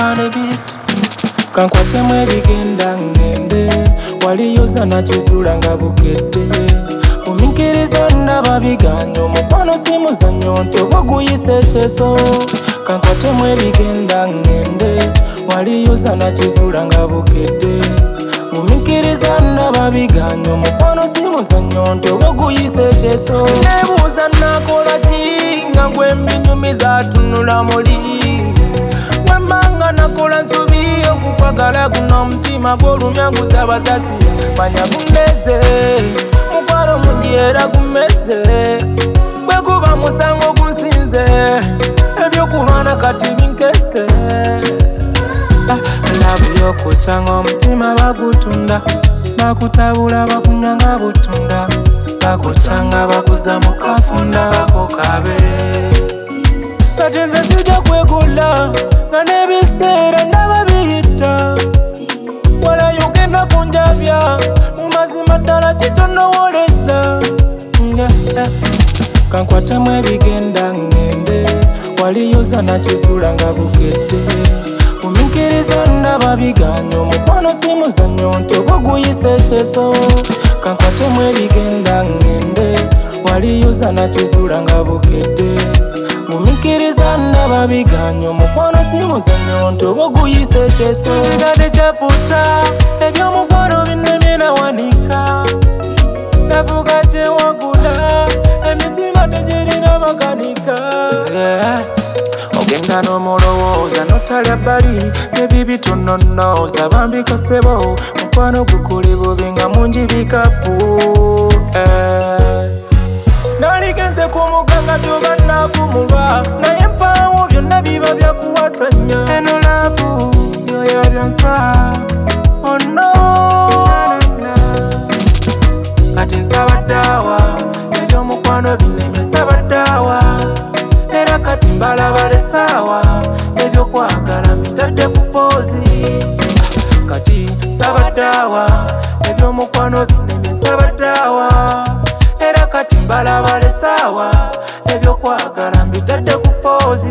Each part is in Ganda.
on the beach. Kankwatemu ebigenda ngende waliyoza nakizula nga bukedde muminkiriza ndaba biganya omukwano si muzannyo nti oba guyise ekyeso kankwatemu ebigenda ngende waliyoza nakizula nga bukedde muminkiriza ndaba biganya omukwano si muzannyo nti oba guyise ekyeso nebuuza nakola ki nga gwembi nyumiza atunula muli wembanga nakola nsobi okukwagala guno omutima gw'olumya nguza basasi manya gumeze mukwano mundi era gumeze bwe guba musango gusinze ebyokulwana kati binkese labu yokucanga omutima bagutunda bakutabula bakunyanga butunda bakucanga bakuza mukafunda kokabe kati nze sijja kwegula nga n'ebiseera ndaba biyita wala yogenda kunjabya mu mazima ddala kitonowoleza kankwatemu ebigenda ngende waliyoza nakizula nga bukedde muminkiriza ndaba biganya omukwano si muzannyo nti oba guyise ekyeso kankwatemu ebigenda ngende waliyoza nakizula nga bukedde muminkiriza ndaba biganya omukwano si muzannyo nti oba guyise ekyeso nzigadde kyaputa ebyomukwano binnemye nawanika navuga kyewagula emitima tegirina makanika ogenda n'omulowooza notalya bbali nebibi tononnooza bambikasebo mukwano gukuli bubi nga mungi bikapu naligenze ku muganga byoba navumulwa naye mpaawo byonna biba byakuwatanya eno laavu byoya byanswa ono kati nsaba ddaawa ebyomukwano binnemye nsaba ddaawa era kati mbalaba lesaawa ebyokwagala mbitadde ku poozi kati nsaba ddaawa ebyomukwano binnemye nsaba ddaawa era kati mbalaba lesaawa ebyokwagala mbitadde ku poozi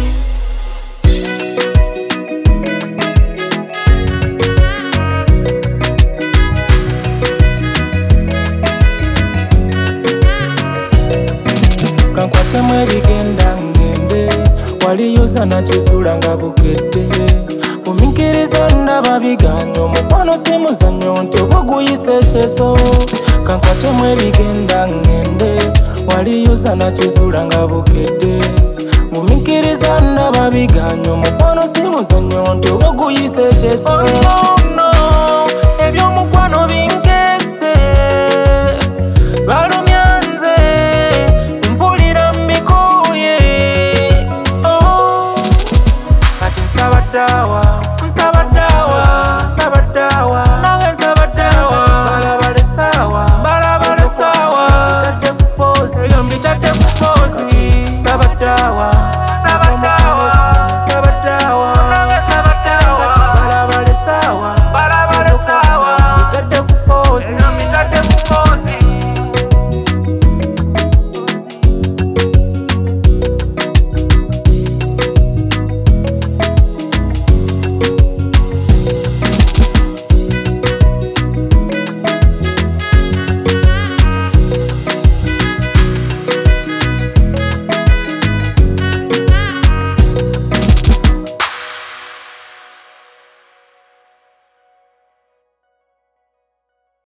kankwatemu ebigenda ngende waliyoza nakizula nga bukedde muminkiriza ndaba biganya omukwano si muzannyo nti oba guyise ekyeso kankwatemu ebigenda ngende waliyoza nakizula nga bukedde muminkiriza ndaba biganya omukwano si muzannyo nti oba guyise ekyeso ebyomukwano bingi